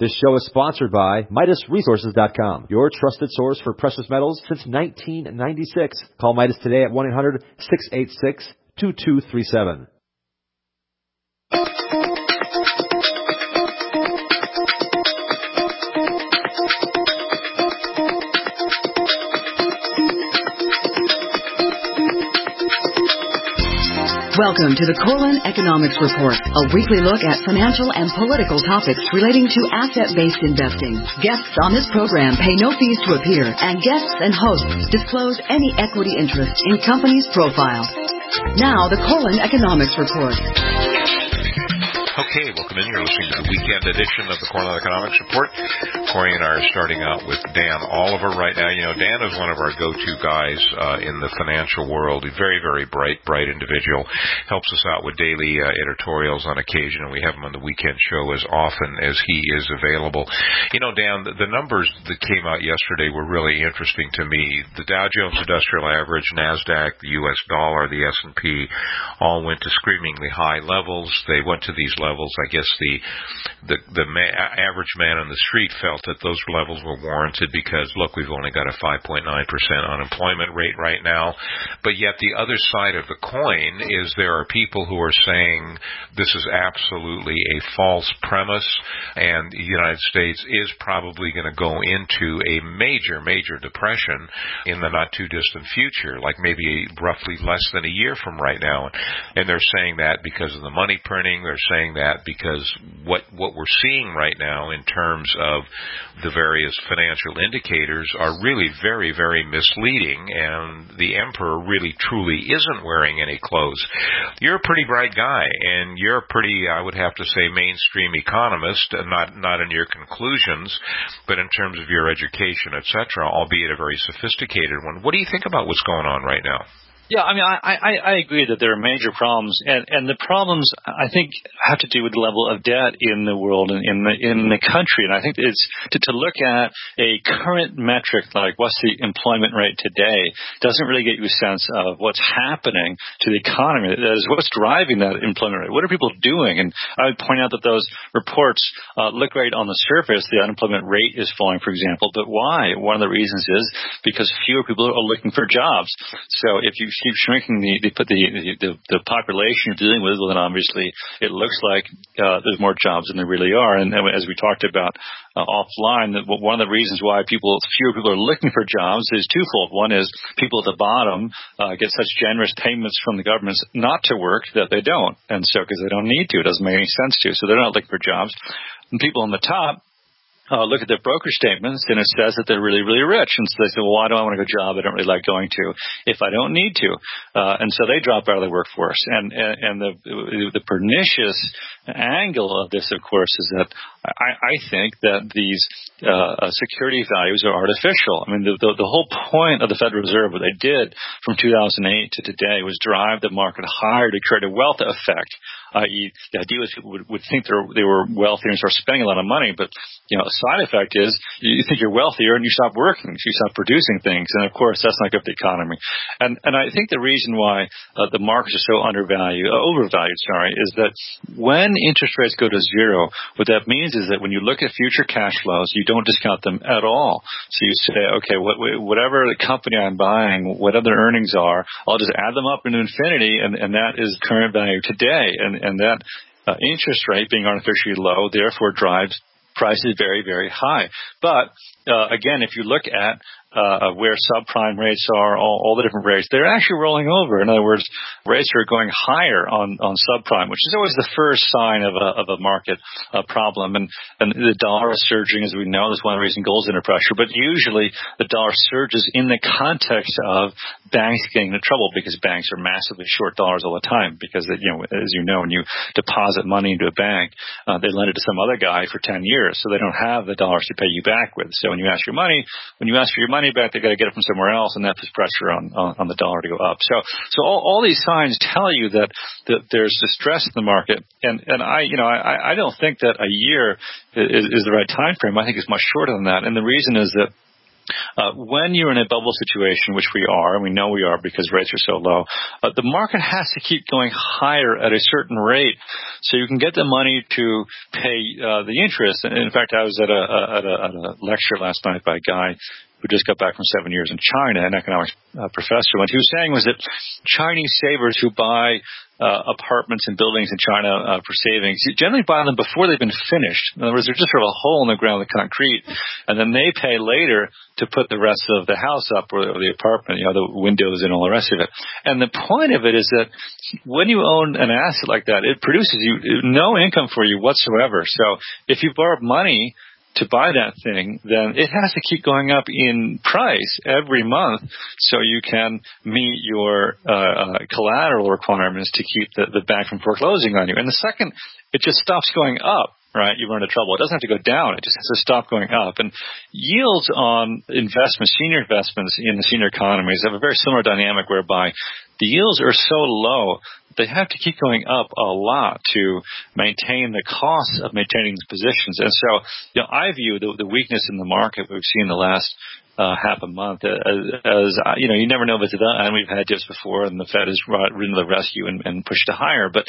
This show is sponsored by MidasResources.com, your trusted source for precious metals since 1996. Call Midas today at 1-800-686-2237. Welcome to the Corlin Economics Report, a weekly look at financial and political topics relating to asset-based investing. Guests on this program pay no fees to appear, and guests and hosts disclose any equity interest in companies profiled. Now, the Corlin Economics Report. Okay, welcome in. You're listening to the weekend edition of the Corlin Economics Report. Corey and I are starting out with Dan Oliver right now. You know, Dan is one of our go-to guys in the financial world. He's very, very bright individual. Helps us out with daily editorials on occasion, and we have him on the weekend show as often as he is available. You know, Dan, the numbers that came out yesterday were really interesting to me. The Dow Jones Industrial Average, NASDAQ, the U.S. dollar, the S&P all went to screamingly high levels. They went to these levels. I guess the average man on the street felt that those levels were warranted because, look, we've only got a 5.9% unemployment rate right now. But yet the other side of the coin is there are people who are saying this is absolutely a false premise, and the United States is probably going to go into a major, major depression in the not-too-distant future, like maybe roughly less than a year from right now. And they're saying that because of the money printing. They're saying that because what we're seeing right now in terms of the various financial indicators are really very, very misleading, and the emperor really truly isn't wearing any clothes. You're a pretty bright guy, and you're a pretty, I would have to say, mainstream economist, not in your conclusions, but in terms of your education, etc., albeit a very sophisticated one. What do you think about what's going on right now? Yeah, I mean, I agree that there are major problems, and the problems, I think, have to do with the level of debt in the world and in the country. And I think it's to look at a current metric like what's the employment rate today doesn't really get you a sense of what's happening to the economy. That is, what's driving that employment rate? What are people doing? And I would point out that those reports look great on the surface. The unemployment rate is falling, for example, but why? One of the reasons is because fewer people are looking for jobs. So if you keep shrinking the population you're dealing with, well, then obviously it looks like there's more jobs than there really are. And as we talked about offline, that one of the reasons why fewer people are looking for jobs is twofold. One is people at the bottom get such generous payments from the governments not to work that they don't, and so because they don't need to, it doesn't make any sense to, so they're not looking for jobs. And people on the top look at their broker statements, and it says that they're really, really rich. And so they say, well, why do I want to go to a job I don't really like going to if I don't need to? And so they drop out of the workforce. And the pernicious angle of this, of course, is that I think that these security values are artificial. I mean, the whole point of the Federal Reserve, what they did from 2008 to today, was drive the market higher to create a wealth effect. I.e., the idea was people would think they were wealthier and start spending a lot of money, but a side effect is you think you're wealthier and you stop working, so you stop producing things, and of course that's not good for the economy. And I think the reason why the markets are so overvalued, is that when interest rates go to zero, what that means is that when you look at future cash flows, you don't discount them at all. So you say, okay, whatever the company I'm buying, what other earnings are, I'll just add them up into infinity, and that is current value today. And that interest rate being artificially low, therefore drives prices very, very high. But again, if you look at where subprime rates are, all the different rates, they're actually rolling over. In other words, rates are going higher on subprime, which is always the first sign of a market problem. And the dollar is surging, as we know. That's one reason gold's under pressure. But usually the dollar surges in the context of banks getting into trouble, because banks are massively short dollars all the time. Because as you know, when you deposit money into a bank, they lend it to some other guy for 10 years, so they don't have the dollars to pay you back with. So when you ask for your money back, they got to get it from somewhere else, and that puts pressure on the dollar to go up. So all these signs tell you that there's distress in the market, and I don't think that a year is the right time frame. I think it's much shorter than that, and the reason is that When you're in a bubble situation, which we are, and we know we are because rates are so low, the market has to keep going higher at a certain rate so you can get the money to pay the interest. And in fact, I was at a lecture last night by a guy who just got back from 7 years in China, an economics professor. What he was saying was that Chinese savers who buy apartments and buildings in China for savings generally buy them before they've been finished. In other words, they're just sort of a hole in the ground with concrete, and then they pay later to put the rest of the house up or the apartment, the windows and all the rest of it. And the point of it is that when you own an asset like that, it produces you no income for you whatsoever. So if you borrow money to buy that thing, then it has to keep going up in price every month so you can meet your collateral requirements to keep the bank from foreclosing on you. And the second it just stops going up, right, you run into trouble. It doesn't have to go down. It just has to stop going up. And yields on investments, senior investments in the senior economies have a very similar dynamic whereby the yields are so low they have to keep going up a lot to maintain the cost of maintaining these positions. And so, I view the weakness in the market we've seen the last half a month as you never know if it's done. And we've had dips before, and the Fed has ridden to the rescue and pushed it higher. But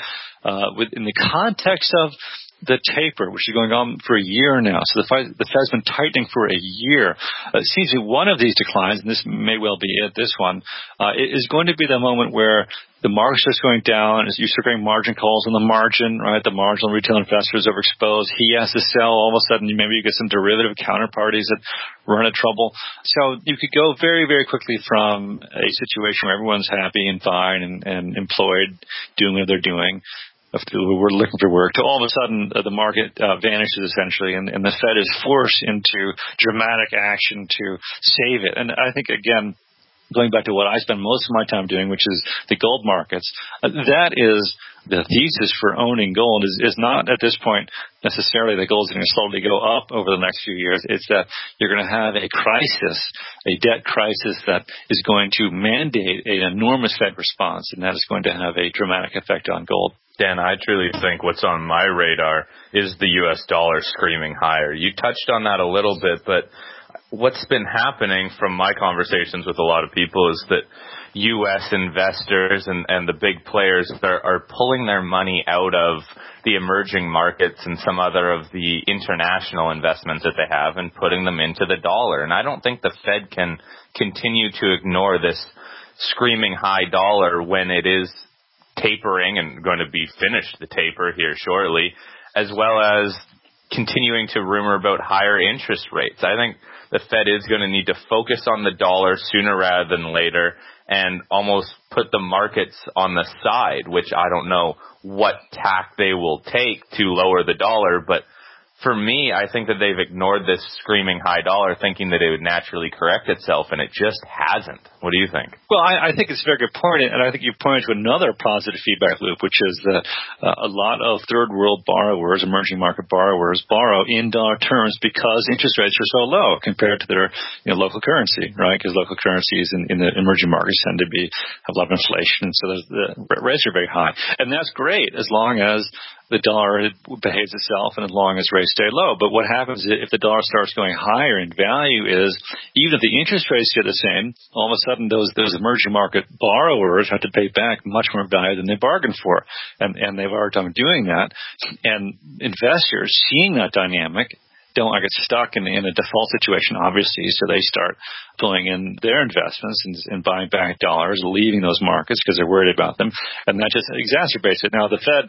in the context of the taper, which is going on for a year now, so the Fed's been tightening for a year. It seems that one of these declines, and this may well be it, this one, is going to be the moment where the market starts going down, as you start getting margin calls on the margin, right? The marginal retail investor is overexposed. He has to sell. All of a sudden, maybe you get some derivative counterparties that run into trouble. So you could go very, very quickly from a situation where everyone's happy and fine and employed, doing what they're doing, we're looking for work, to all of a sudden the market vanishes essentially, and the Fed is forced into dramatic action to save it. And I think, again, going back to what I spend most of my time doing, which is the gold markets, that is the thesis for owning gold is not at this point necessarily that gold is going to slowly go up over the next few years. It's that you're going to have a crisis, a debt crisis that is going to mandate an enormous Fed response, and that is going to have a dramatic effect on gold. Dan, I truly think what's on my radar is the U.S. dollar screaming higher. You touched on that a little bit, but what's been happening from my conversations with a lot of people is that U.S. investors and the big players are pulling their money out of the emerging markets and some other of the international investments that they have and putting them into the dollar. And I don't think the Fed can continue to ignore this screaming high dollar when it is tapering and going to be finished the taper here shortly, as well as continuing to rumor about higher interest rates. I think the Fed is going to need to focus on the dollar sooner rather than later and almost put the markets on the side, which I don't know what tack they will take to lower the dollar, but for me, I think that they've ignored this screaming high dollar thinking that it would naturally correct itself, and it just hasn't. What do you think? Well, I think it's a very good point, and I think you pointed to another positive feedback loop, which is that a lot of third world borrowers, emerging market borrowers, borrow in dollar terms because interest rates are so low compared to their local currency, right? Because local currencies in the emerging markets tend to have a lot of inflation, so the rates are very high. And that's great as long as the dollar behaves itself and as long as rates stay low. But what happens if the dollar starts going higher in value is even if the interest rates stay the same, all of a sudden those emerging market borrowers have to pay back much more value than they bargained for. And they've already done doing that. And investors seeing that dynamic don't want to get stuck in a default situation, obviously, so they start pulling in their investments and buying back dollars, leaving those markets because they're worried about them, and that just exacerbates it. Now, the Fed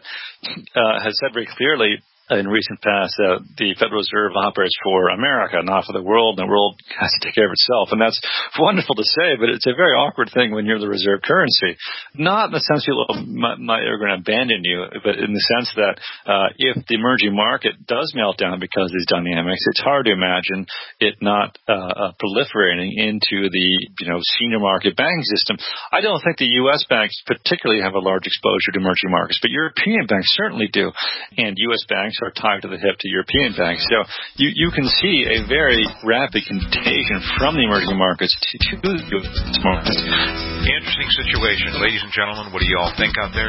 has said very clearly in recent past that the Federal Reserve operates for America, not for the world, and the world has to take care of itself. And that's wonderful to say, but it's a very awkward thing when you're the reserve currency. Not in the sense people are going to abandon you, but in the sense that if the emerging market does melt down because of these dynamics, it's hard to imagine it not proliferating into the senior market banking system. I don't think the U.S. banks particularly have a large exposure to emerging markets, but European banks certainly do, and U.S. banks are tied to the hip to European banks. So you can see a very rapid contagion from the emerging markets to the U.S. markets. Interesting situation. Ladies and gentlemen, what do you all think out there?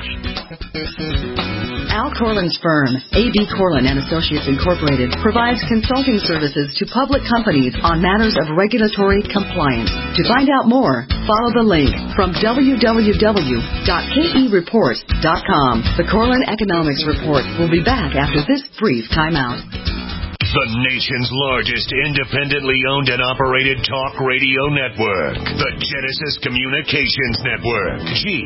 Al Corlin's firm, A.B. Corlin and Associates Incorporated, provides consulting services to public companies on matters of regulatory compliance. To find out more, follow the link from www.kereport.com. The Corlin Economics Report will be back after this brief timeout. The nation's largest independently owned and operated talk radio network, the Genesis Communications Network,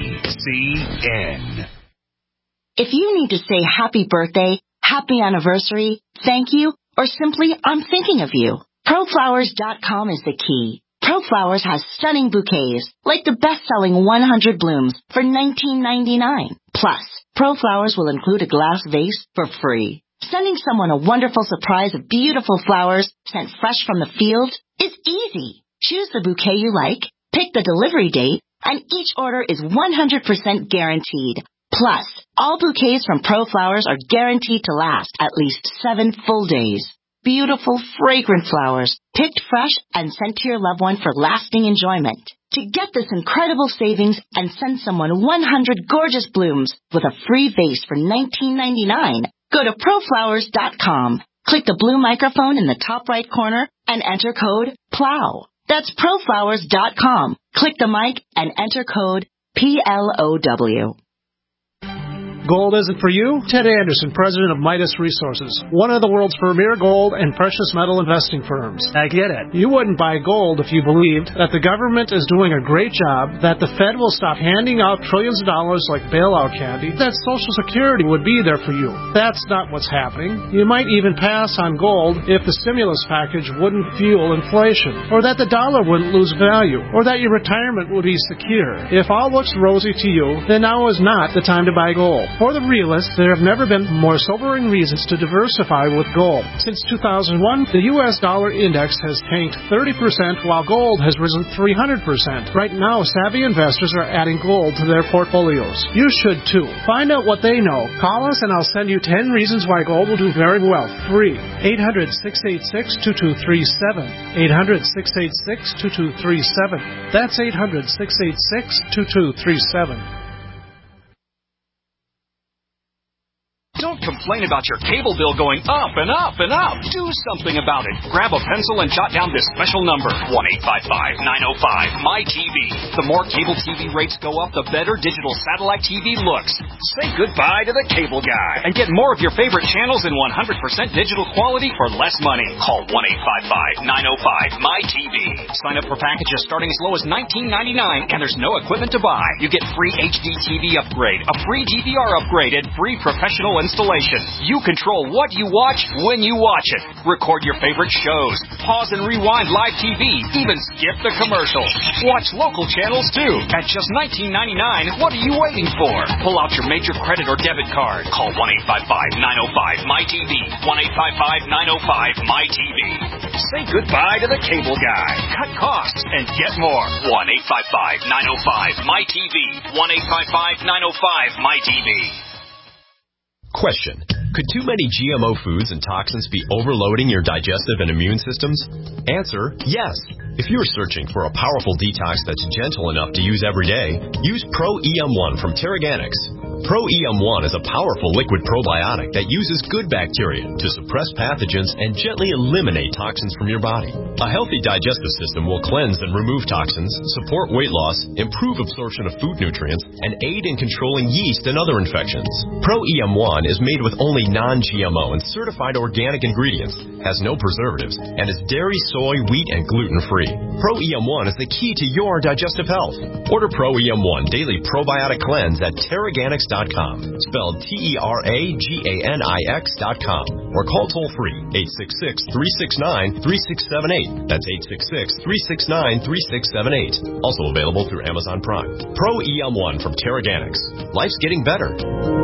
GCN. If you need to say happy birthday, happy anniversary, thank you, or simply I'm thinking of you, ProFlowers.com is the key. ProFlowers has stunning bouquets, like the best-selling 100 blooms for $19.99. Plus, ProFlowers will include a glass vase for free. Sending someone a wonderful surprise of beautiful flowers sent fresh from the field is easy. Choose the bouquet you like, pick the delivery date, and each order is 100% guaranteed. Plus, all bouquets from ProFlowers are guaranteed to last at least 7 full days. Beautiful, fragrant flowers, picked fresh and sent to your loved one for lasting enjoyment. To get this incredible savings and send someone 100 gorgeous blooms with a free vase for $19.99, go to ProFlowers.com. Click the blue microphone in the top right corner and enter code PLOW. That's ProFlowers.com. Click the mic and enter code PLOW. Gold isn't for you? Ted Anderson, president of Midas Resources, one of the world's premier gold and precious metal investing firms. I get it. You wouldn't buy gold if you believed that the government is doing a great job, that the Fed will stop handing out trillions of dollars like bailout candy, that Social Security would be there for you. That's not what's happening. You might even pass on gold if the stimulus package wouldn't fuel inflation, or that the dollar wouldn't lose value, or that your retirement would be secure. If all looks rosy to you, then now is not the time to buy gold. For the realists, there have never been more sobering reasons to diversify with gold. Since 2001, the U.S. dollar index has tanked 30%, while gold has risen 300%. Right now, savvy investors are adding gold to their portfolios. You should too. Find out what they know. Call us and I'll send you 10 reasons why gold will do very well. Free. 800-686-2237. 800-686-2237. That's 800-686-2237. Don't complain about your cable bill going up and up and up. Do something about it. Grab a pencil and jot down this special number, 1-855-905-MY-TV. The more cable TV rates go up, the better digital satellite TV looks. Say goodbye to the cable guy and get more of your favorite channels in 100% digital quality for less money. Call 1-855-905-MY-TV. Sign up for packages starting as low as $19.99 and there's no equipment to buy. You get free HD TV upgrade, a free DVR upgrade, and free professional installation. You control what you watch when you watch it. Record your favorite shows. Pause and rewind live TV. Even skip the commercials. Watch local channels too. At just $19.99, what are you waiting for? Pull out your major credit or debit card. Call 1-855-905-MY-TV. 1-855-905-MY-TV. Say goodbye to the cable guy. Cut costs and get more. 1-855-905-MY-TV. 1-855-905-MY-TV. Question. Could too many GMO foods and toxins be overloading your digestive and immune systems? Answer, yes. If you are searching for a powerful detox that's gentle enough to use every day, use Pro EM1 from Teraganix. Pro EM1 is a powerful liquid probiotic that uses good bacteria to suppress pathogens and gently eliminate toxins from your body. A healthy digestive system will cleanse and remove toxins, support weight loss, improve absorption of food nutrients, and aid in controlling yeast and other infections. Pro EM1 is made with only non-GMO and certified organic ingredients, has no preservatives, and is dairy, soy, wheat, and gluten-free. Pro EM1 is the key to your digestive health. Order Pro EM1 Daily Probiotic Cleanse at Teraganix.com, spelled Teraganix.com, or call toll-free 866-369-3678. That's 866-369-3678. Also available through Amazon Prime. Pro EM1 from Teraganix. Life's getting better.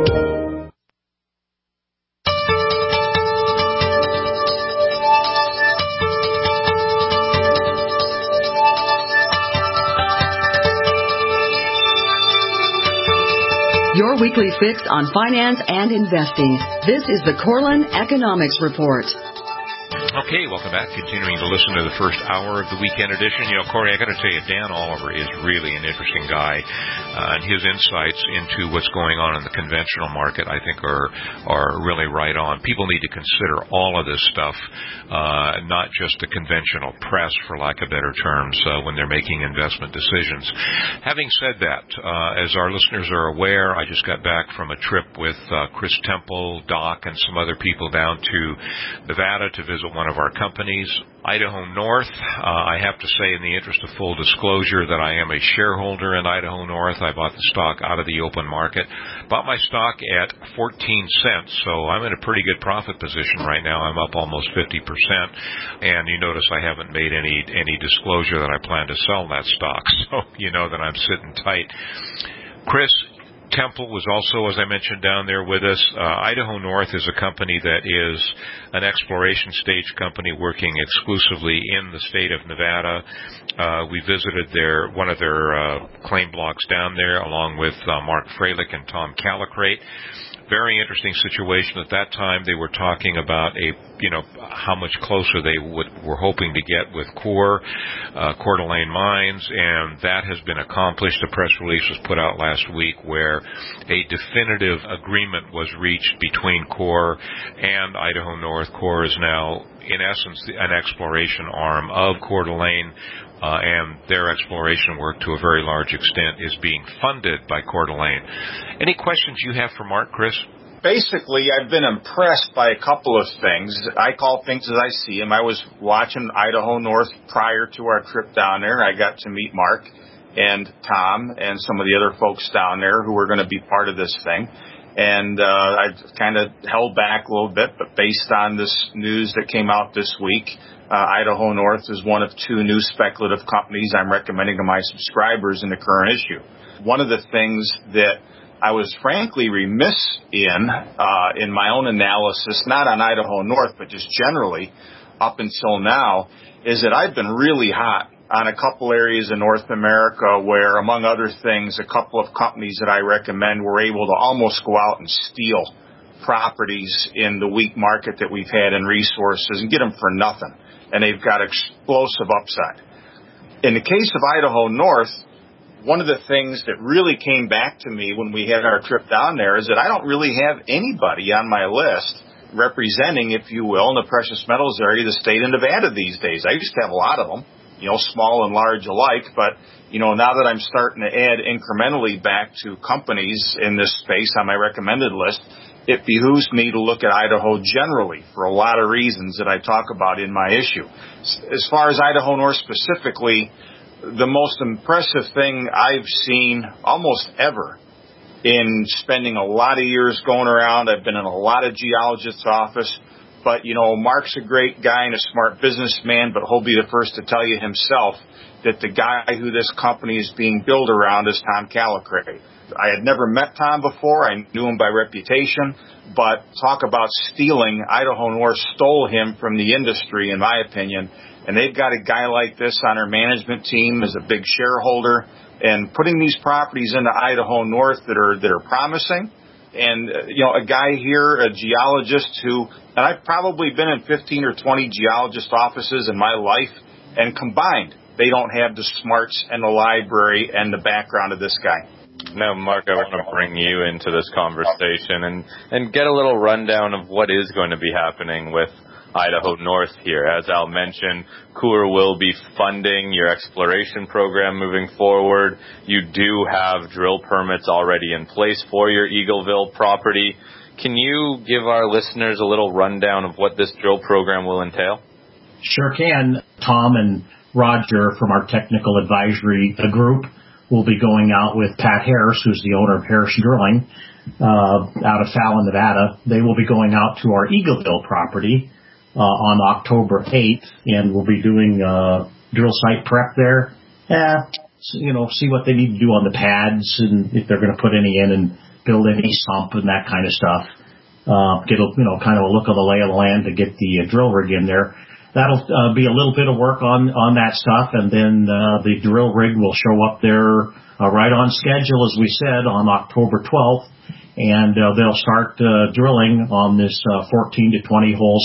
Your weekly fix on finance and investing. This is the Corlin Economics Report. Okay, welcome back. Continuing to listen to the first hour of the weekend edition. You know, Corey, I got to tell you, Dan Oliver is really an interesting guy, and his insights into what's going on in the conventional market, I think, are really right on. People need to consider all of this stuff, not just the conventional press, for lack of better terms, when they're making investment decisions. Having said that, as our listeners are aware, I just got back from a trip with Chris Temple, Doc, and some other people down to Nevada to visit one of our companies, Idaho North. I have to say, in the interest of full disclosure, that I am a shareholder in Idaho North. I bought the stock out of the open market. Bought my stock at 14 cents, so I'm in a pretty good profit position right now. I'm up almost 50%. And you notice I haven't made any disclosure that I plan to sell that stock, so you know that I'm sitting tight. Chris Temple was also, as I mentioned, down there with us. Idaho North is a company that is an exploration stage company working exclusively in the state of Nevada. We visited one of their claim blocks down there, along with Mark Freilich and Tom Calicrate. Very interesting situation. At that time, they were talking about how much closer they were hoping to get with Coeur d'Alene Mines, and that has been accomplished. A press release was put out last week where a definitive agreement was reached between Coeur and Idaho North. Coeur is now, in essence, an exploration arm of Coeur d'Alene, and their exploration work, to a very large extent, is being funded by Coeur d'Alene. Any questions you have for Mark, Chris? Basically, I've been impressed by a couple of things. I call things as I see them. I was watching Idaho North prior to our trip down there. I got to meet Mark and Tom and some of the other folks down there who were going to be part of this thing. And I kind of held back a little bit, but based on this news that came out this week, Idaho North is one of two new speculative companies I'm recommending to my subscribers in the current issue. One of the things that I was frankly remiss in my own analysis, not on Idaho North, but just generally up until now, is that I've been really hot on a couple areas in North America where, among other things, a couple of companies that I recommend were able to almost go out and steal properties in the weak market that we've had in resources and get them for nothing. And they've got explosive upside. In the case of Idaho North, one of the things that really came back to me when we had our trip down there is that I don't really have anybody on my list representing, if you will, in the precious metals area, the state of Nevada these days. I used to have a lot of them, small and large alike, but, now that I'm starting to add incrementally back to companies in this space on my recommended list, it behooves me to look at Idaho generally for a lot of reasons that I talk about in my issue. As far as Idaho North specifically, the most impressive thing I've seen almost ever in spending a lot of years going around, I've been in a lot of geologists' office, but, Mark's a great guy and a smart businessman, but he'll be the first to tell you himself that the guy who this company is being built around is Tom Calicrate. I had never met Tom before. I knew him by reputation, but talk about stealing. Idaho North stole him from the industry, in my opinion, and they've got a guy like this on their management team as a big shareholder and putting these properties into Idaho North that are promising. And, a guy here, a geologist and I've probably been in 15 or 20 geologist offices in my life, and combined, they don't have the smarts and the library and the background of this guy. Now, Mark, I want to bring you into this conversation and get a little rundown of what is going to be happening with Idaho North here. As Al mentioned, Coeur will be funding your exploration program moving forward. You do have drill permits already in place for your Eagleville property. Can you give our listeners a little rundown of what this drill program will entail? Sure can. Tom and Roger from our technical advisory group will be going out with Pat Harris, who's the owner of Harris Drilling, out of Fallon, Nevada. They will be going out to our Eagleville property on October 8th, and we'll be doing drill site prep there. See what they need to do on the pads and if they're going to put any in and build any sump and that kind of stuff. Get kind of a look of the lay of the land to get the drill rig in there. That'll be a little bit of work on that stuff, and then the drill rig will show up there right on schedule, as we said, on October 12th, and they'll start drilling on this 14 to 20 holes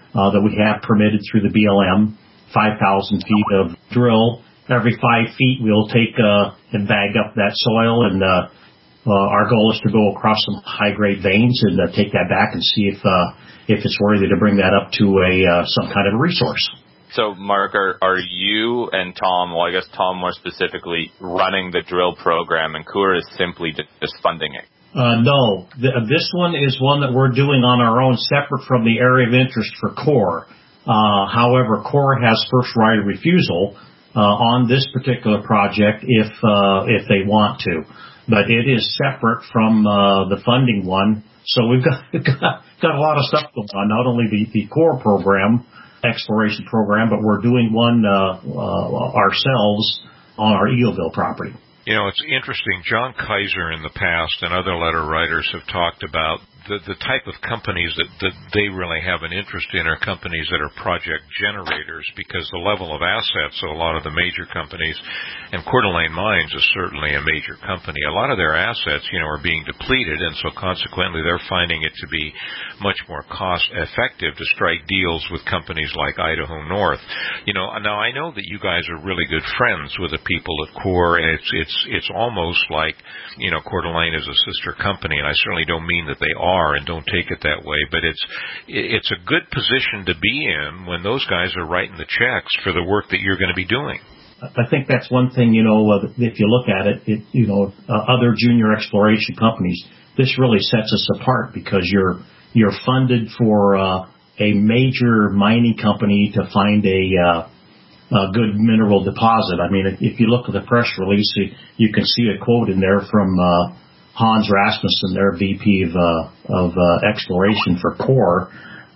that we have permitted through the BLM, 5,000 feet of drill. Every 5 feet, we'll take and bag up that soil, and our goal is to go across some high-grade veins and take that back and see if it's worthy to bring that up to some kind of a resource. So, Mark, are you and Tom, well, I guess Tom more specifically, running the drill program, and Coeur is simply just funding it? No. This one is one that we're doing on our own, separate from the area of interest for Coeur. However, Coeur has first right of refusal on this particular project if they want to. But it is separate from the funding one. So we've got a lot of stuff going on, not only the Coeur program, exploration program, but we're doing one ourselves on our Eagleville property. You know, it's interesting. John Kaiser in the past and other letter writers have talked about the type of companies that they really have an interest in are companies that are project generators, because the level of assets of a lot of the major companies, and Coeur d'Alene Mines is certainly a major company, a lot of their assets, are being depleted, and so consequently they're finding it to be much more cost effective to strike deals with companies like Idaho North. Now I know that you guys are really good friends with the people at Coeur, and it's almost like, Coeur d'Alene is a sister company, and I certainly don't mean that they are, and don't take it that way, but it's a good position to be in when those guys are writing the checks for the work that you're going to be doing. I think that's one thing, if you look at it, other junior exploration companies, this really sets us apart, because you're funded for a major mining company to find a good mineral deposit. I mean, if you look at the press release, you can see a quote in there from Hans Rasmussen, their VP of exploration for Coeur.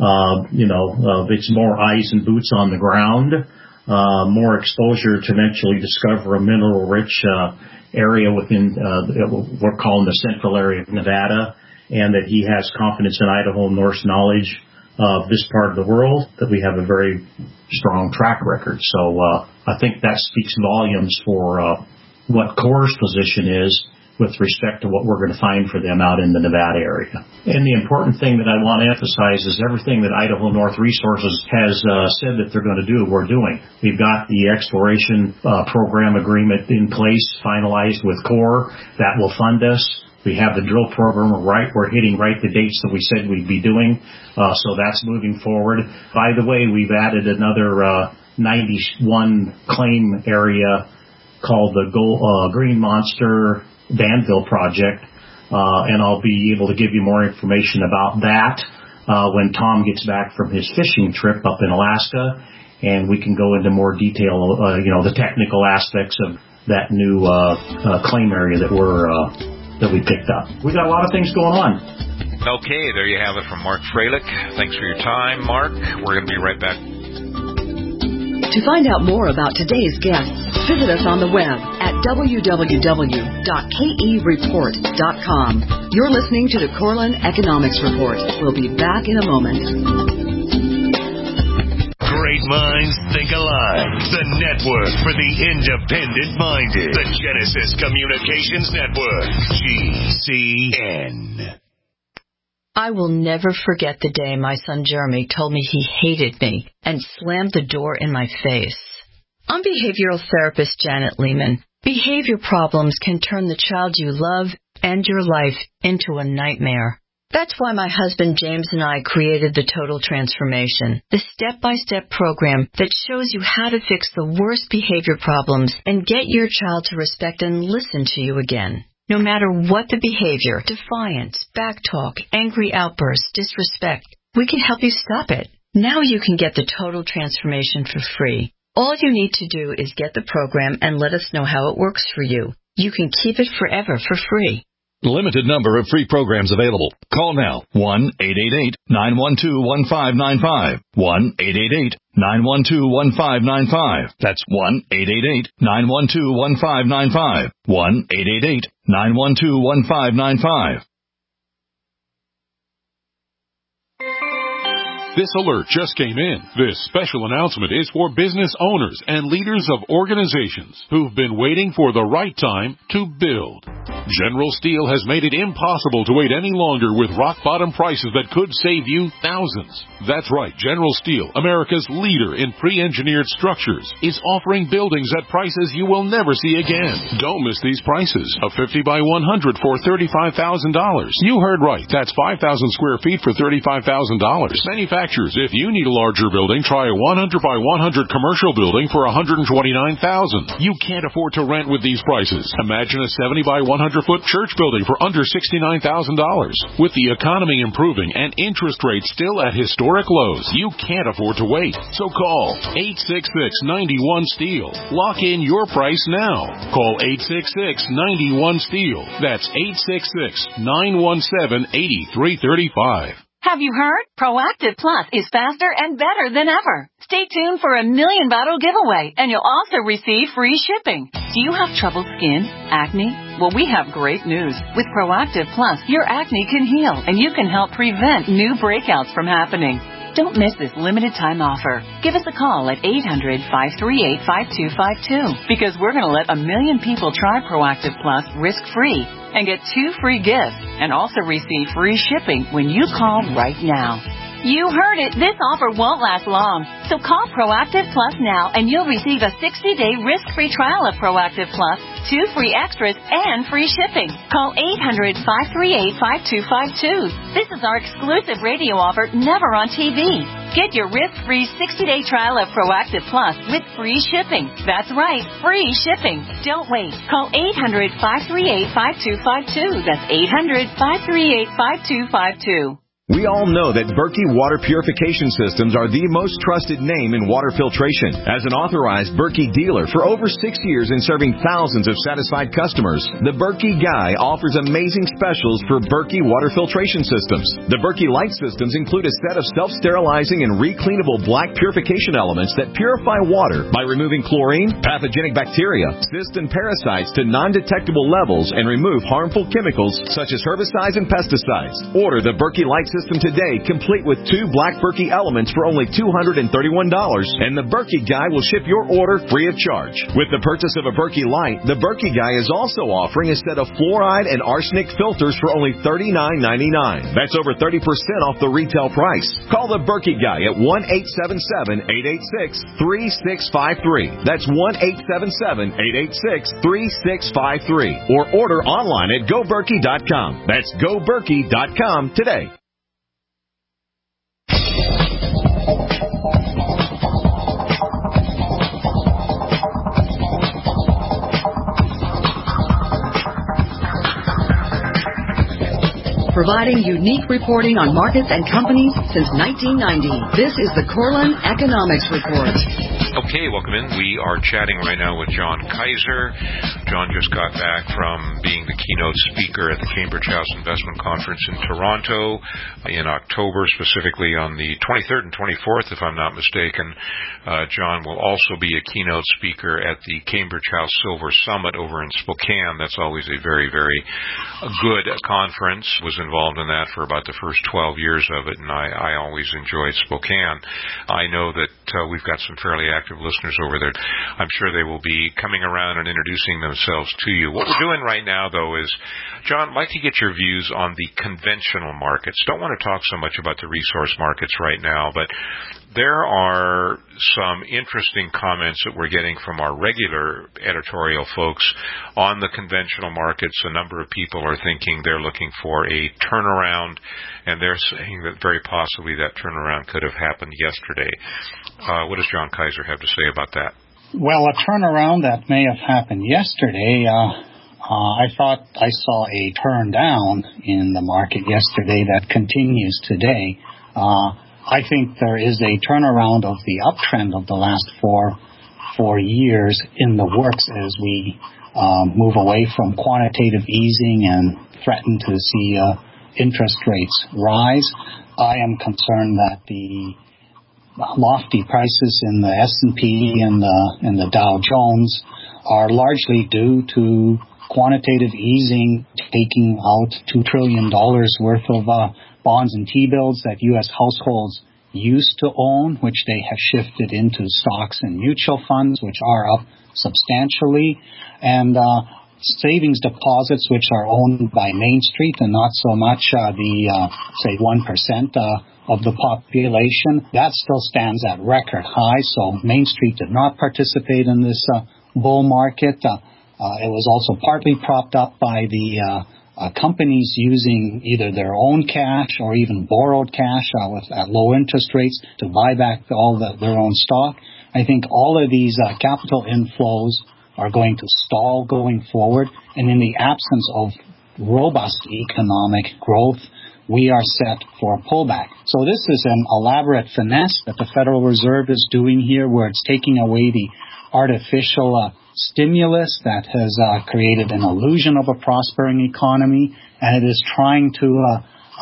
It's more eyes and boots on the ground, more exposure to eventually discover a mineral-rich area within we're calling the central area of Nevada, and that he has confidence in Idaho North's knowledge of this part of the world, that we have a very strong track record. So I think that speaks volumes for what Coeur's position is with respect to what we're going to find for them out in the Nevada area. And the important thing that I want to emphasize is everything that Idaho North Resources has said that they're going to do, we're doing. We've got the exploration program agreement in place, finalized with Coeur, that will fund us. We have the drill program we're hitting right the dates that we said we'd be doing, so that's moving forward. By the way, we've added another 91 claim area called the Green Monster Danville project, and I'll be able to give you more information about that when Tom gets back from his fishing trip up in Alaska, and we can go into more detail, the technical aspects of that new claim area that we picked up. We got a lot of things going on. Okay, there you have it from Mark Froelich. Thanks for your time, Mark. We're going to be right back. To find out more about today's guests, visit us on the web at www.kereport.com. You're listening to the Cortland Economics Report. We'll be back in a moment. Great minds think alike. The network for the independent-minded. The Genesis Communications Network. GCN. I will never forget the day my son Jeremy told me he hated me and slammed the door in my face. I'm behavioral therapist Janet Lehman. Behavior problems can turn the child you love and your life into a nightmare. That's why my husband James and I created the Total Transformation, the step-by-step program that shows you how to fix the worst behavior problems and get your child to respect and listen to you again. No matter what the behavior, defiance, backtalk, angry outbursts, disrespect, we can help you stop it. Now you can get the Total Transformation for free. All you need to do is get the program and let us know how it works for you. You can keep it forever for free. Limited number of free programs available. Call now. 1-888-912-1595. 1-888-912-1595. That's 1-888-912-1595. 1-888-912-1595. This alert just came in. This special announcement is for business owners and leaders of organizations who've been waiting for the right time to build. General Steel has made it impossible to wait any longer with rock-bottom prices that could save you thousands. That's right, General Steel, America's leader in pre-engineered structures, is offering buildings at prices you will never see again. Don't miss these prices. A 50 by 100 for $35,000. You heard right. That's 5,000 square feet for $35,000. Manufacturers, if you need a larger building, try a 100 by 100 commercial building for $129,000. You can't afford to rent with these prices. Imagine a 70 by 100 foot church building for under $69,000. With the economy improving and interest rates still at historic lows, you can't afford to wait. So call 866-91-STEEL. Lock in your price now. Call 866-91-STEEL. That's 866-917-8335. Have you heard? Proactive Plus is faster and better than ever. Stay tuned for a $1 million bottle giveaway, and you'll also receive free shipping. Do you have troubled skin? Acne? Well, we have great news. With Proactive Plus, your acne can heal, and you can help prevent new breakouts from happening. Don't miss this limited time offer. Give us a call at 800-538-5252 because we're going to let 1 million people try Proactive Plus risk-free and get 2 free gifts and also receive free shipping when you call right now. You heard it. This offer won't last long. So call Proactive Plus now and you'll receive a 60-day risk-free trial of Proactive Plus, 2 free extras, and free shipping. Call 800-538-5252. This is our exclusive radio offer, never on TV. Get your risk-free 60-day trial of Proactive Plus with free shipping. That's right, free shipping. Don't wait. Call 800-538-5252. That's 800-538-5252. We all know that Berkey Water Purification Systems are the most trusted name in water filtration. As an authorized Berkey dealer for over 6 years and serving thousands of satisfied customers, the Berkey Guy offers amazing specials for Berkey Water Filtration Systems. The Berkey Light Systems include a set of self-sterilizing and recleanable black purification elements that purify water by removing chlorine, pathogenic bacteria, cysts, and parasites to non-detectable levels and remove harmful chemicals such as herbicides and pesticides. Order the Berkey Light System today, complete with 2 black Berkey elements for only $231, and the Berkey Guy will ship your order free of charge. With the purchase of a Berkey Light, the Berkey Guy is also offering a set of fluoride and arsenic filters for only $39.99. That's over 30% off the retail price. Call the Berkey Guy at 1-877-886-3653. That's 1-877-886-3653. Or order online at GoBerkey.com. That's GoBerkey.com today. Providing unique reporting on markets and companies since 1990. This is the Corlin Economics Report. Okay, welcome in. We are chatting right now with John Kaiser. John just got back from being the keynote speaker at the Cambridge House Investment Conference in Toronto in October, specifically on the 23rd and 24th, if I'm not mistaken. John will also be a keynote speaker at the Cambridge House Silver Summit over in Spokane. That's always a very, very good conference. Was involved in that for about the first 12 years of it, and I always enjoyed Spokane. I know that we've got some fairly active listeners over there. I'm sure they will be coming around and introducing themselves to you. What we're doing right now, though, is, John, I'd like to get your views on the conventional markets. Don't want to talk so much about the resource markets right now, but there are some interesting comments that we're getting from our regular editorial folks on the conventional markets. A number of people are thinking they're looking for a turnaround, and they're saying that very possibly that turnaround could have happened yesterday. What does John Kaiser have to say about that? Well, a turnaround that may have happened yesterday, I thought I saw a turn down in the market yesterday that continues today. I think there is a turnaround of the uptrend of the last four years in the works as we move away from quantitative easing and threaten to see interest rates rise. I am concerned that the lofty prices in the S&P and the Dow Jones are largely due to quantitative easing, taking out $2 trillion worth of bonds and T-bills that U.S. households used to own, which they have shifted into stocks and mutual funds, which are up substantially. And savings deposits, which are owned by Main Street and not so much the, say, 1% of the population, that still stands at record high. So Main Street did not participate in this bull market. It was also partly propped up by the companies using either their own cash or even borrowed cash at low interest rates to buy back all their own stock. I think all of these capital inflows are going to stall going forward, and in the absence of robust economic growth, we are set for a pullback. So this is an elaborate finesse that the Federal Reserve is doing here, where it's taking away the artificial stimulus that has created an illusion of a prospering economy, and it is trying to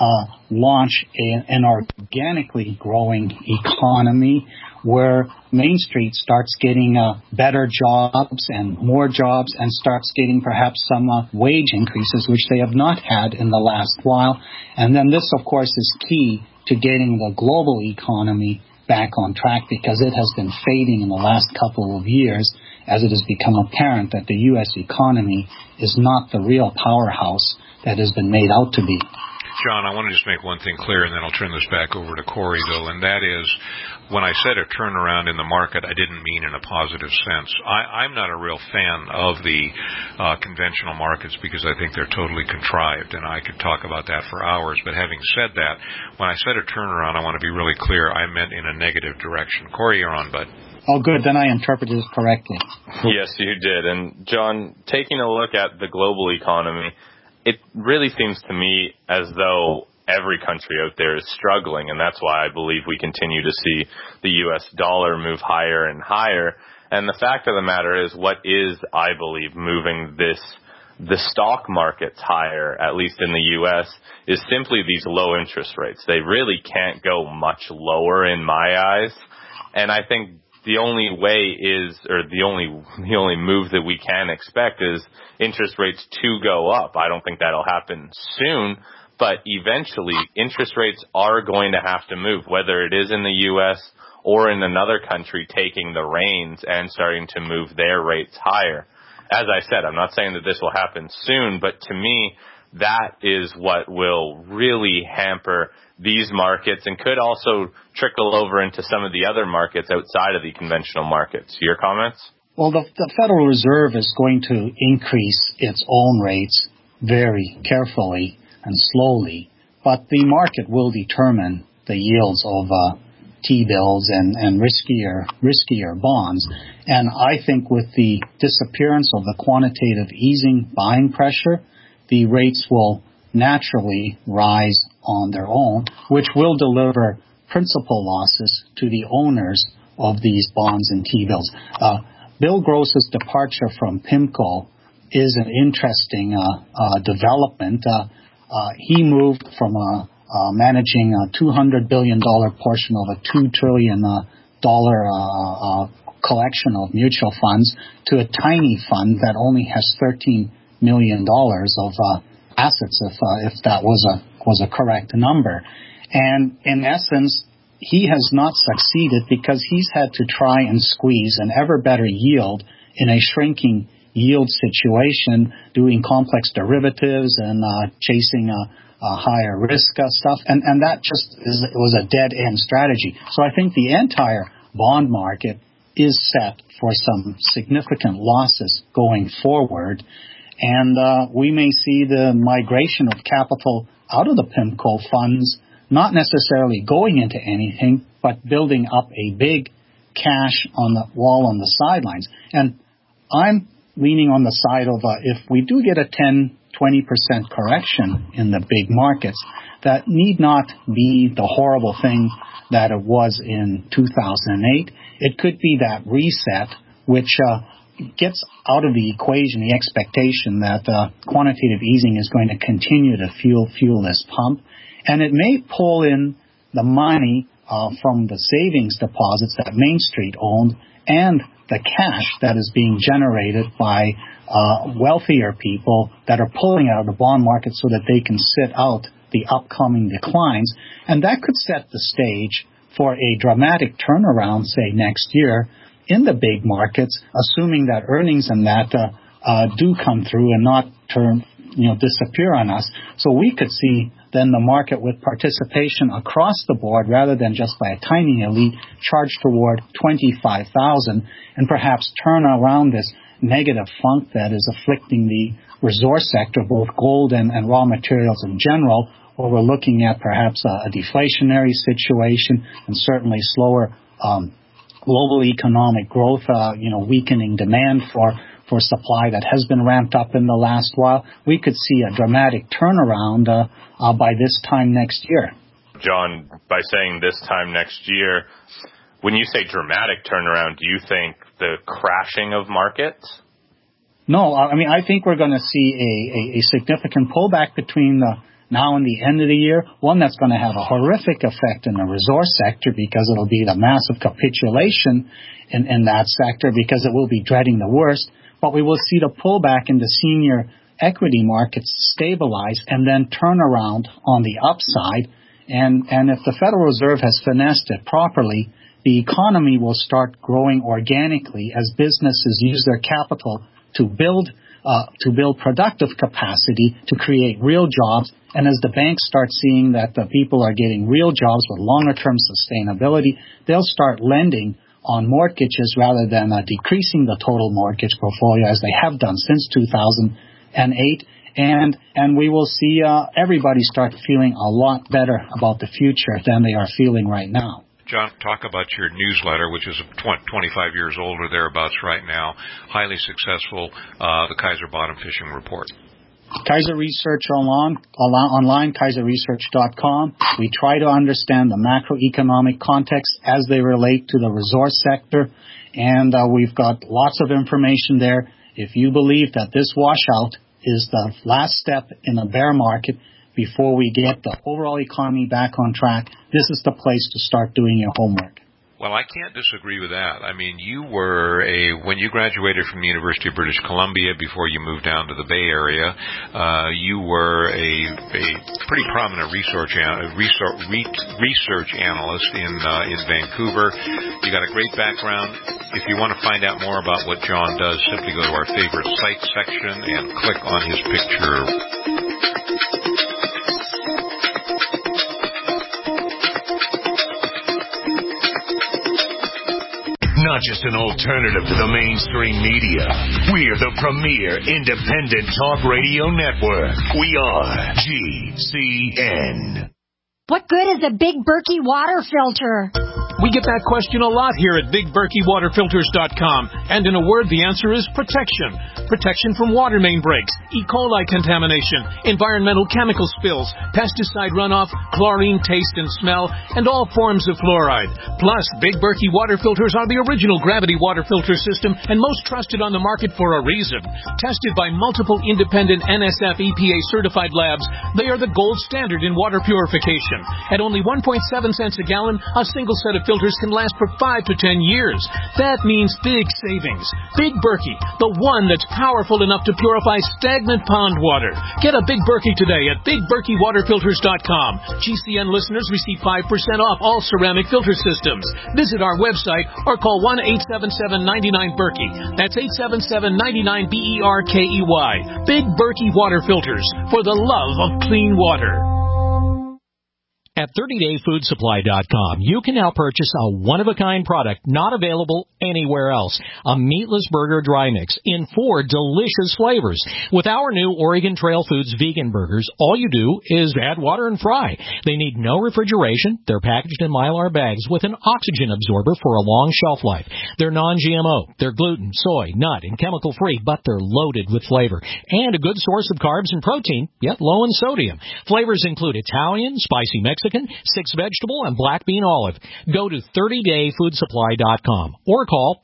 launch an organically growing economy where Main Street starts getting better jobs and more jobs and starts getting perhaps some wage increases, which they have not had in the last while. And then this, of course, is key to getting the global economy back on track, because it has been fading in the last couple of years as it has become apparent that the U.S. economy is not the real powerhouse that has been made out to be. John, I want to just make one thing clear, and then I'll turn this back over to Corey, though, and that is, when I said a turnaround in the market, I didn't mean in a positive sense. I'm not a real fan of the conventional markets because I think they're totally contrived, and I could talk about that for hours. But having said that, when I said a turnaround, I want to be really clear, I meant in a negative direction. Corey, you're on, bud. Oh, good. Then I interpreted it correctly. Yes, you did. And, John, taking a look at the global economy, it really seems to me as though every country out there is struggling, and that's why I believe we continue to see the U.S. dollar move higher and higher. And the fact of the matter is, what is, I believe, moving the stock markets higher, at least in the U.S., is simply these low interest rates. They really can't go much lower in my eyes, and I think the only way is, or the only move that we can expect is interest rates to go up. I don't think that'll happen soon, but eventually interest rates are going to have to move, whether it is in the U.S. or in another country taking the reins and starting to move their rates higher. As I said, I'm not saying that this will happen soon, but to me, that is what will really hamper these markets and could also trickle over into some of the other markets outside of the conventional markets. Your comments? Well, the Federal Reserve is going to increase its own rates very carefully and slowly, but the market will determine the yields of T-bills and riskier bonds. And I think with the disappearance of the quantitative easing buying pressure, the rates will naturally rise on their own, which will deliver principal losses to the owners of these bonds and T-bills. Bill Gross's departure from PIMCO is an interesting development. He moved from managing a $200 billion portion of a $2 trillion collection of mutual funds to a tiny fund that only has $13 million of assets, if that was a correct number. And in essence, he has not succeeded because he's had to try and squeeze an ever better yield in a shrinking yield situation, doing complex derivatives and chasing higher risk stuff. And that just was a dead-end strategy. So I think the entire bond market is set for some significant losses going forward. And we may see the migration of capital out of the PIMCO funds, not necessarily going into anything, but building up a big cash on the wall on the sidelines. And I'm leaning on the side of if we do get a 10-20% correction in the big markets, that need not be the horrible thing that it was in 2008. It could be that reset, which gets out of the equation the expectation that quantitative easing is going to continue to fuel this pump. And it may pull in the money from the savings deposits that Main Street owned and the cash that is being generated by wealthier people that are pulling out of the bond market so that they can sit out the upcoming declines. And that could set the stage for a dramatic turnaround, say, next year in the big markets, assuming that earnings in that do come through and not disappear on us. So we could see then the market with participation across the board rather than just by a tiny elite charge toward 25,000 and perhaps turn around this negative funk that is afflicting the resource sector, both gold and raw materials in general, or we're looking at perhaps a deflationary situation and certainly slower global economic growth, weakening demand for supply that has been ramped up in the last while. We could see a dramatic turnaround by this time next year. John, by saying this time next year, when you say dramatic turnaround, do you think the crashing of markets? No, I think we're going to see a significant pullback between now and the end of the year, one that's going to have a horrific effect in the resource sector because it'll be the massive capitulation in that sector because it will be dreading the worst. But we will see the pullback in the senior equity markets stabilize and then turn around on the upside. And if the Federal Reserve has finessed it properly, the economy will start growing organically as businesses use their capital to build productive capacity to create real jobs. And as the banks start seeing that the people are getting real jobs with longer-term sustainability, they'll start lending on mortgages rather than decreasing the total mortgage portfolio as they have done since 2008. And we will see everybody start feeling a lot better about the future than they are feeling right now. John, talk about your newsletter, which is 25 years old or thereabouts right now, highly successful, the Kaiser Bottom Fishing Report. Kaiser Research online, kaiserresearch.com. We try to understand the macroeconomic context as they relate to the resource sector, and we've got lots of information there. If you believe that this washout is the last step in a bear market before we get the overall economy back on track, this is the place to start doing your homework. Well, I can't disagree with that. I mean, you were when you graduated from the University of British Columbia before you moved down to the Bay Area, you were a pretty prominent research analyst in Vancouver. You got a great background. If you want to find out more about what John does, simply go to our favorite site section and click on his picture. Not just an alternative to the mainstream media. We're the premier independent talk radio network. We are GCN. What good is a Big Berkey water filter? We get that question a lot here at BigBerkeyWaterFilters.com. And in a word, the answer is protection. Protection from water main breaks, E. coli contamination, environmental chemical spills, pesticide runoff, chlorine taste and smell, and all forms of fluoride. Plus, Big Berkey water filters are the original gravity water filter system and most trusted on the market for a reason. Tested by multiple independent NSF EPA certified labs, they are the gold standard in water purification. At only 1.7 cents a gallon, a single set of filters can last for 5 to 10 years. That means big savings. Big Berkey, the one that's powerful enough to purify stagnant pond water. Get a Big Berkey today at BigBerkeyWaterFilters.com. GCN listeners receive 5% off all ceramic filter systems. Visit our website or call 1-877-99-BERKEY. That's 877-99-BERKEY. Big Berkey Water Filters, for the love of clean water. At 30dayfoodsupply.com, you can now purchase a one-of-a-kind product not available anywhere else. A meatless burger dry mix in 4 delicious flavors. With our new Oregon Trail Foods vegan burgers, all you do is add water and fry. They need no refrigeration. They're packaged in Mylar bags with an oxygen absorber for a long shelf life. They're non-GMO. They're gluten, soy, nut, and chemical-free, but they're loaded with flavor. And a good source of carbs and protein, yet low in sodium. Flavors include Italian, spicy Mexican, 6 vegetable, and black bean olive. Go to 30dayfoodsupply.com or call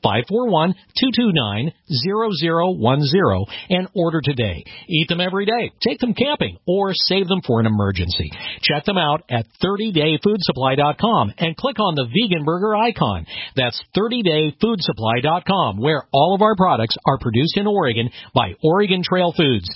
541-229-0010 and order today. Eat them every day, take them camping, or save them for an emergency. Check them out at 30dayfoodsupply.com and click on the vegan burger icon. That's 30dayfoodsupply.com, where all of our products are produced in Oregon by Oregon Trail Foods.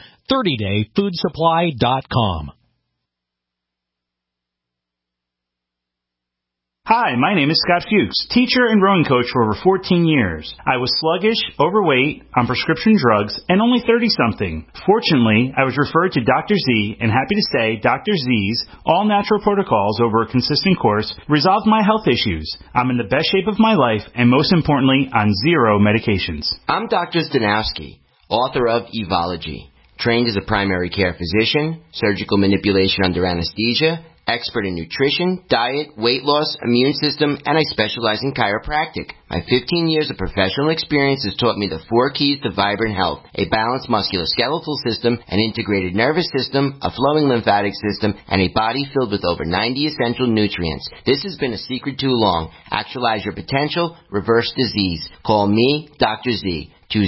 30dayfoodsupply.com. Hi, my name is Scott Fuchs, teacher and rowing coach for over 14 years. I was sluggish, overweight, on prescription drugs, and only 30-something. Fortunately, I was referred to Dr. Z, and happy to say Dr. Z's all-natural protocols over a consistent course resolved my health issues. I'm in the best shape of my life, and most importantly, on 0 medications. I'm Dr. Zdanowski, author of Evology, trained as a primary care physician, surgical manipulation under anesthesia, expert in nutrition, diet, weight loss, immune system, and I specialize in chiropractic. My 15 years of professional experience has taught me the 4 keys to vibrant health: a balanced musculoskeletal system, an integrated nervous system, a flowing lymphatic system, and a body filled with over 90 essential nutrients. This has been a secret too long. Actualize your potential, reverse disease. Call me, Dr. Z.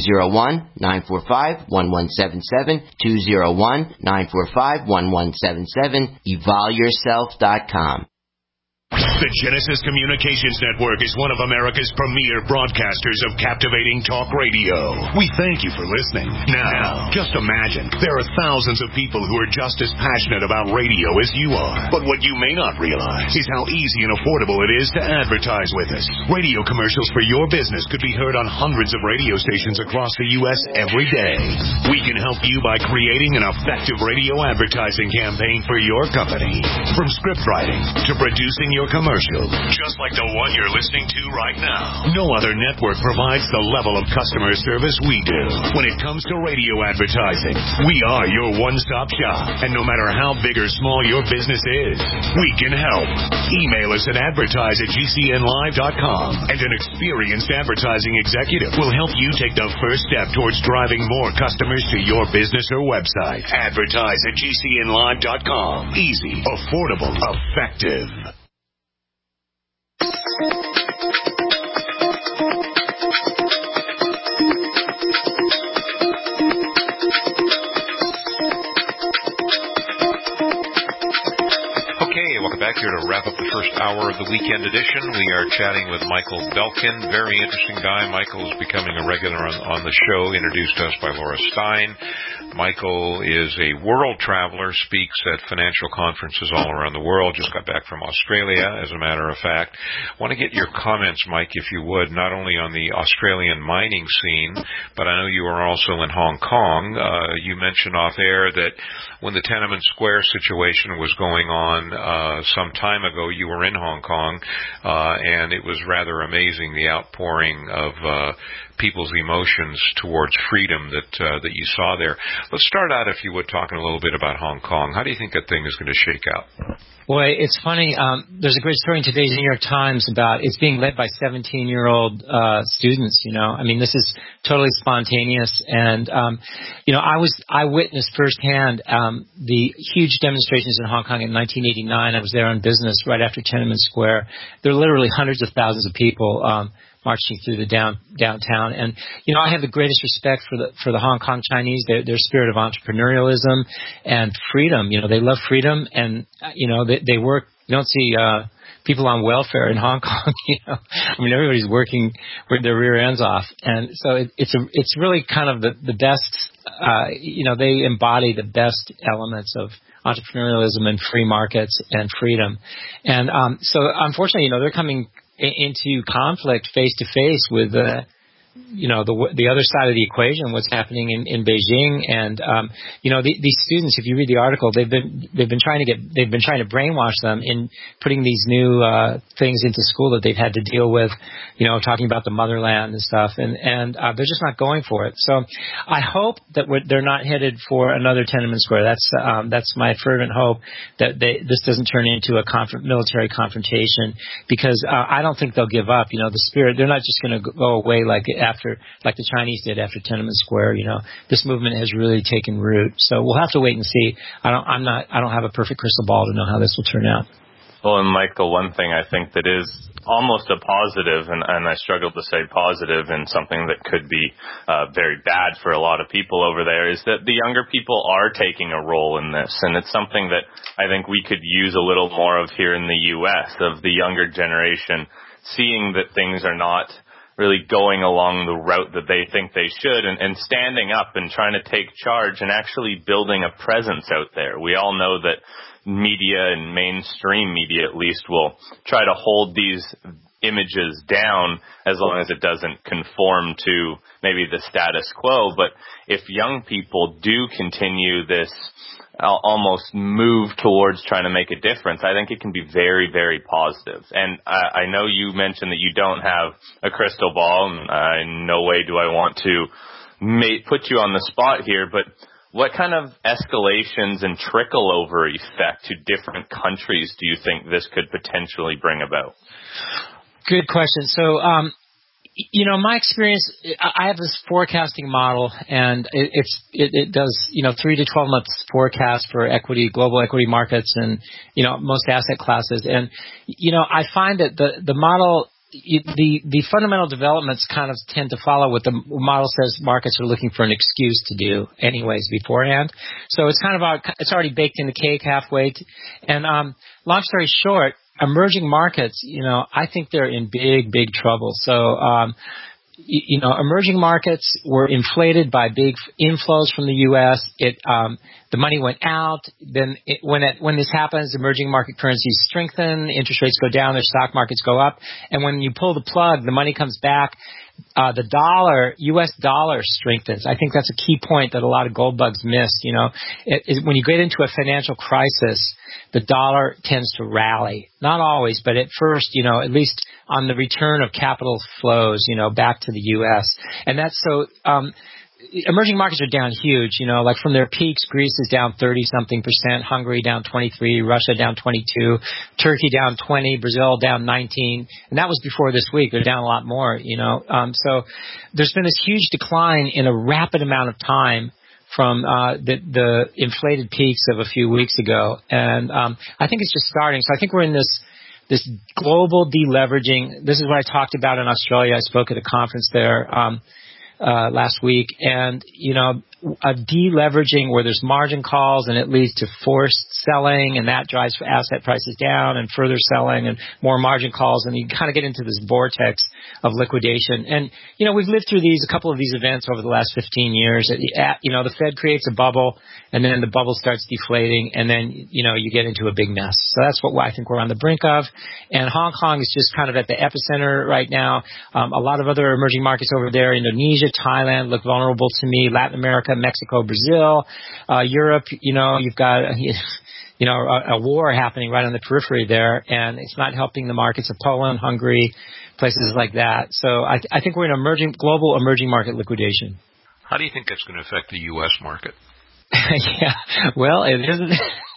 201-945-1177, 201-945-1177, evolyourself.com. The Genesis Communications Network is one of America's premier broadcasters of captivating talk radio. We thank you for listening. Now, just imagine, there are thousands of people who are just as passionate about radio as you are. But what you may not realize is how easy and affordable it is to advertise with us. Radio commercials for your business could be heard on hundreds of radio stations across the U.S. every day. We can help you by creating an effective radio advertising campaign for your company. From script writing to producing your commercial, just like the one you're listening to right now. No other network provides the level of customer service we do. When it comes to radio advertising, we are your one-stop shop. And no matter how big or small your business is, we can help. Email us at advertise@gcnlive.com, and an experienced advertising executive will help you take the first step towards driving more customers to your business or website. Advertise@gcnlive.com. Easy, affordable, effective. Welcome back here to wrap up the first hour of the weekend edition. We are chatting with Michael Belkin. Very interesting guy. Michael is becoming a regular on the show, introduced to us by Laura Stein. Michael is a world traveler, speaks at financial conferences all around the world, just got back from Australia, as a matter of fact. I want to get your comments, Mike, if you would, not only on the Australian mining scene, but I know you are also in Hong Kong. You mentioned off air that when the Tiananmen Square situation was going on some time ago, you were in Hong Kong, and it was rather amazing, the outpouring of people's emotions towards freedom that you saw there. Let's start out, if you would, talking a little bit about Hong Kong. How do you think that thing is going to shake out? Boy, it's funny. There's a great story in today's New York Times about it's being led by 17-year-old students. You know, I mean, this is totally spontaneous. And I witnessed firsthand the huge demonstrations in Hong Kong in 1989. I was there on business right after Tiananmen Square. There were literally hundreds of thousands of people marching through the downtown. And, I have the greatest respect for the Hong Kong Chinese, their spirit of entrepreneurialism and freedom. They love freedom, and, they work. You don't see people on welfare in Hong Kong. I mean, everybody's working with their rear ends off. And so it's really kind of the best, they embody the best elements of entrepreneurialism and free markets and freedom. And so unfortunately, they're coming into conflict face to face with the other side of the equation, what's happening in Beijing. And these students, if you read the article, they've been trying to brainwash them in putting these new things into school that they've had to deal with, talking about the motherland and stuff, and they're just not going for it. So I hope that they're not headed for another Tiananmen Square. That's my fervent hope, that this doesn't turn into a military confrontation, because I don't think they'll give up. The spirit, they're not just going to go away like the Chinese did after Tiananmen Square. This movement has really taken root. So we'll have to wait and see. I don't have a perfect crystal ball to know how this will turn out. Well, and Michael, one thing I think that is almost a positive, and I struggle to say positive in something that could be very bad for a lot of people over there, is that the younger people are taking a role in this. And it's something that I think we could use a little more of here in the U.S., of the younger generation seeing that things are not really going along the route that they think they should, and standing up and trying to take charge and actually building a presence out there. We all know that, media and mainstream media at least will try to hold these images down as long as it doesn't conform to maybe the status quo. But if young people do continue this almost move towards trying to make a difference, I think it can be very, very positive. And I know you mentioned that you don't have a crystal ball, and in no way do I want to put you on the spot here, but what kind of escalations and trickle-over effect to different countries do you think this could potentially bring about? Good question. So, my experience, I have this forecasting model, and it does, 3 to 12 months forecast for global equity markets and, most asset classes. And, I find that the model, the fundamental developments kind of tend to follow what the model says markets are looking for an excuse to do anyways beforehand. So it's kind of it's already baked in the cake halfway. And long story short, emerging markets, I think they're in big, big trouble. So, emerging markets were inflated by big inflows from the U.S. The money went out. Then when this happens, emerging market currencies strengthen, interest rates go down, their stock markets go up. And when you pull the plug, the money comes back. The U.S. dollar strengthens. I think that's a key point that a lot of gold bugs missed. When you get into a financial crisis, the dollar tends to rally. Not always, but at first, at least on the return of capital flows, back to the U.S. And that's so, emerging markets are down huge, like from their peaks, Greece is down 30-something%, Hungary down 23%, Russia down 22%, Turkey down 20%, Brazil down 19%, and that was before this week. They're down a lot more, So there's been this huge decline in a rapid amount of time from the inflated peaks of a few weeks ago. And I think it's just starting. So I think we're in this global deleveraging. This is what I talked about in Australia. I spoke at a conference there last week, and a deleveraging where there's margin calls and it leads to forced selling, and that drives asset prices down and further selling and more margin calls, and you kind of get into this vortex of liquidation. And we've lived through a couple of these events over the last 15 years. The Fed creates a bubble, and then the bubble starts deflating, and then you get into a big mess. So that's what I think we're on the brink of. And Hong Kong is just kind of at the epicenter right now. A lot of other emerging markets over there, Indonesia, Thailand, look vulnerable to me. Latin America, Mexico, Brazil, Europe. You've got a war happening right on the periphery there, and it's not helping the markets of Poland, Hungary, places like that. So I think we're in global emerging market liquidation. How do you think that's going to affect the U.S. market? Yeah, well, it isn't.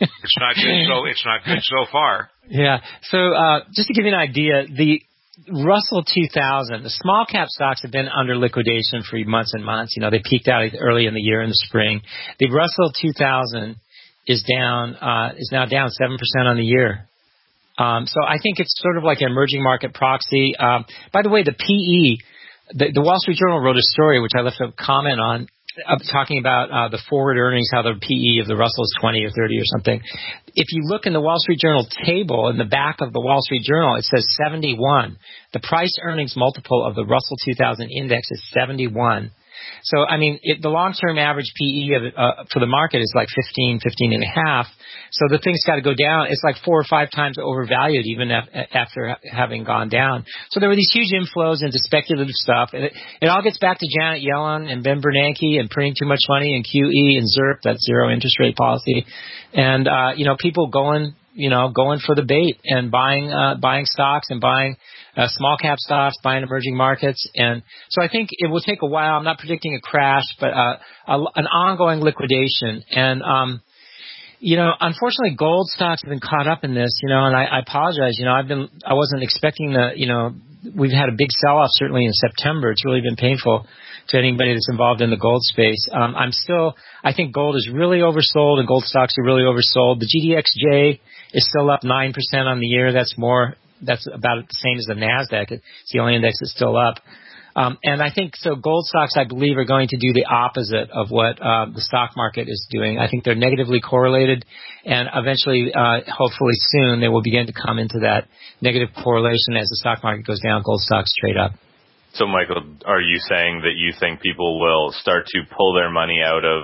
It's not good so far. Yeah. So just to give you an idea, the Russell 2000, the small cap stocks have been under liquidation for months and months. They peaked out early in the year in the spring. The Russell 2000 is now down 7% on the year. So I think it's sort of like an emerging market proxy. By the way, the PE, the Wall Street Journal wrote a story, which I left a comment on, talking about the forward earnings, how the PE of the Russell is 20 or 30 or something. If you look in the Wall Street Journal table, in the back of the Wall Street Journal, it says 71. The price earnings multiple of the Russell 2000 index is 71. So, the long-term average PE for the market is like 15 and a half. So the thing's got to go down. It's like 4 or 5 times overvalued even after having gone down. So there were these huge inflows into speculative stuff. And it all gets back to Janet Yellen and Ben Bernanke and printing too much money and QE and ZIRP, that zero interest rate policy. And, people going for the bait and buying stocks and buying small cap stocks, buying emerging markets. And so I think it will take a while. I'm not predicting a crash, but an ongoing liquidation. And, unfortunately, gold stocks have been caught up in this, and I apologize. I wasn't expecting we've had a big sell-off certainly in September. It's really been painful to anybody that's involved in the gold space. I think gold is really oversold and gold stocks are really oversold. The GDXJ is still up 9% on the year. That's about the same as the NASDAQ. It's the only index that's still up. And I think so gold stocks, I believe, are going to do the opposite of what the stock market is doing. I think they're negatively correlated, and eventually, hopefully soon, they will begin to come into that negative correlation. As the stock market goes down, gold stocks trade up. So, Michael, are you saying that you think people will start to pull their money out of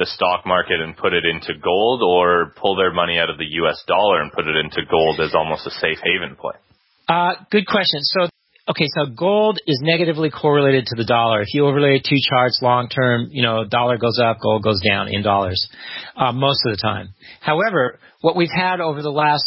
the stock market and put it into gold, or pull their money out of the U.S. dollar and put it into gold as almost a safe haven play? Good question. So gold is negatively correlated to the dollar. If you overlay two charts long term, dollar goes up, gold goes down in dollars most of the time. However, what we've had over the last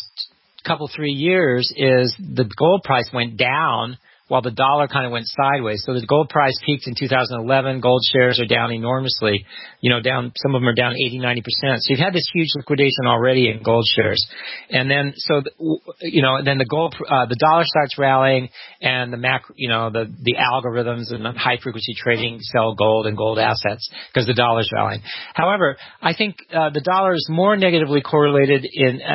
3 years is the gold price went down while the dollar kind of went sideways. So the gold price peaked in 2011. Gold shares are down enormously. Down, some of them are down 80, 90%. So you've had this huge liquidation already in gold shares. And then, then the dollar starts rallying, and the algorithms and the high frequency trading sell gold and gold assets because the dollar's rallying. However, I think the dollar is more negatively correlated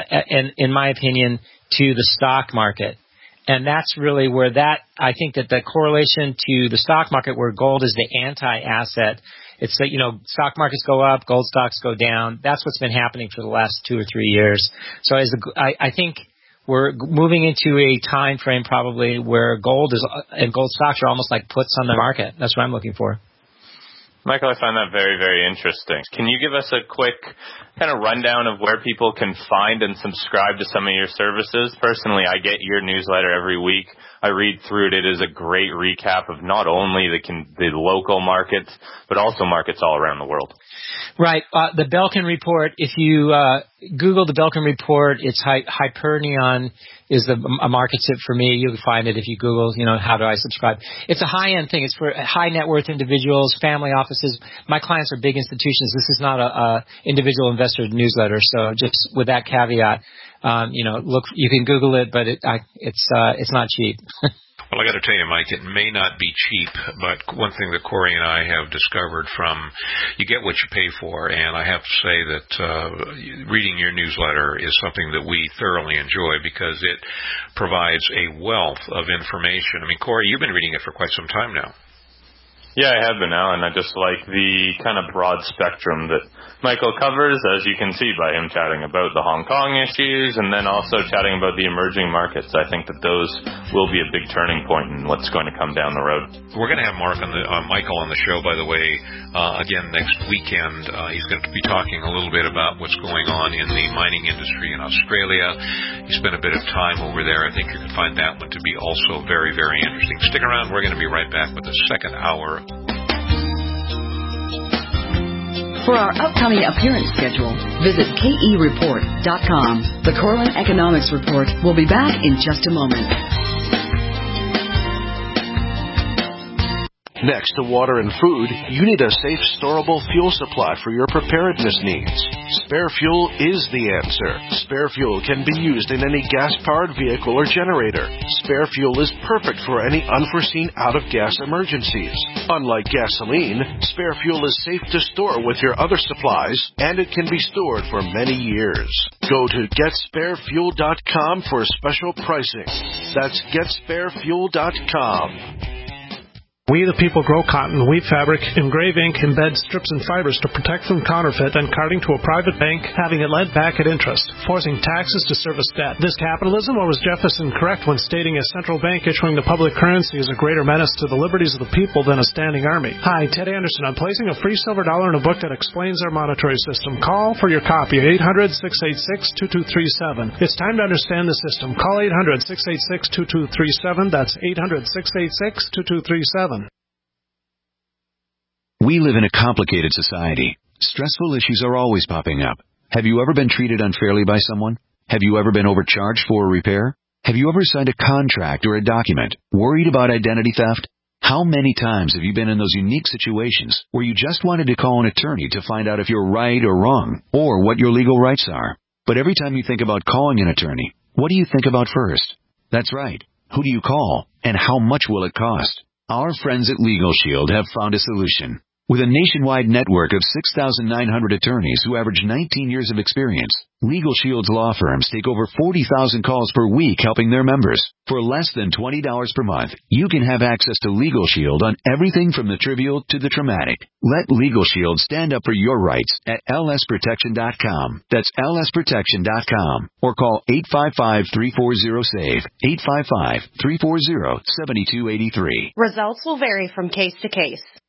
in my opinion, to the stock market. And that's really where I think that the correlation to the stock market, where gold is the anti-asset, it's that, stock markets go up, gold stocks go down. That's what's been happening for the last 2 or 3 years. So I think we're moving into a time frame probably where gold and gold stocks are almost like puts on the market. That's what I'm looking for. Michael, I find that very, very interesting. Can you give us a quick kind of rundown of where people can find and subscribe to some of your services? Personally, I get your newsletter every week. I read through it. It is a great recap of not only the local markets, but also markets all around the world. Right. The Belkin Report, if you Google the Belkin Report, it's Hyperion is a market tip for me. You'll find it if you Google, how do I subscribe. It's a high-end thing. It's for high net worth individuals, family offices. My clients are big institutions. This is not a individual investor newsletter. So just with that caveat, look, you can Google it, but it's not cheap. Well, I got to tell you, Mike, it may not be cheap, but one thing that Corey and I have discovered you get what you pay for, and I have to say that reading your newsletter is something that we thoroughly enjoy because it provides a wealth of information. I mean, Corey, you've been reading it for quite some time now. Yeah, I have been, Alan. I just like the kind of broad spectrum that Michael covers, as you can see by him chatting about the Hong Kong issues and then also chatting about the emerging markets. I think that those will be a big turning point in what's going to come down the road. We're going to have Michael on the show, by the way, again next weekend. He's going to be talking a little bit about what's going on in the mining industry in Australia. He spent a bit of time over there. I think you can find that one to be also very, very interesting. Stick around. We're going to be right back with the second hour. For our upcoming appearance schedule, visit KEReport.com. The Corwin Economics Report will be back in just a moment. Next to water and food, you need a safe, storable fuel supply for your preparedness needs. Spare Fuel is the answer. Spare Fuel can be used in any gas-powered vehicle or generator. Spare Fuel is perfect for any unforeseen out-of-gas emergencies. Unlike gasoline, Spare Fuel is safe to store with your other supplies, and it can be stored for many years. Go to GetSpareFuel.com for special pricing. That's GetSpareFuel.com. We the people grow cotton, weave fabric, engrave ink, embed strips and fibers to protect from counterfeit and carting to a private bank, having it lent back at interest, forcing taxes to service debt. This capitalism, or was Jefferson correct when stating a central bank issuing the public currency is a greater menace to the liberties of the people than a standing army? Hi, Ted Anderson. I'm placing a free silver dollar in a book that explains our monetary system. Call for your copy at 800-686-2237. It's time to understand the system. Call 800-686-2237. That's 800-686-2237. We live in a complicated society. Stressful issues are always popping up. Have you ever been treated unfairly by someone? Have you ever been overcharged for a repair? Have you ever signed a contract or a document? Worried about identity theft? How many times have you been in those unique situations where you just wanted to call an attorney to find out if you're right or wrong, or what your legal rights are? But every time you think about calling an attorney, what do you think about first? That's right. Who do you call, and how much will it cost? Our friends at Legal Shield have found a solution. With a nationwide network of 6,900 attorneys who average 19 years of experience, Legal Shield's law firms take over 40,000 calls per week helping their members. For less than $20 per month, you can have access to Legal Shield on everything from the trivial to the traumatic. Let Legal Shield stand up for your rights at lsprotection.com. That's lsprotection.com. Or call 855-340-SAVE, 855-340-7283. Results will vary from case to case.